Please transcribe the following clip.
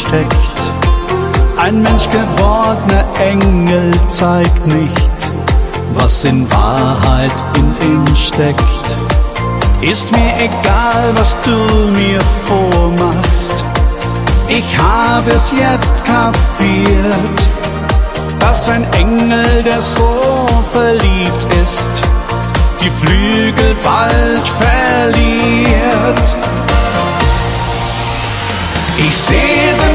steckt. Ein menschgewordener Engel zeigt nicht, was in Wahrheit in ihm steckt. Ist mir egal, was du mir vormachst, ich habe es jetzt kapiert, dass ein Engel, der so verliebt ist, die Flügel bald verliert. Ich sehe den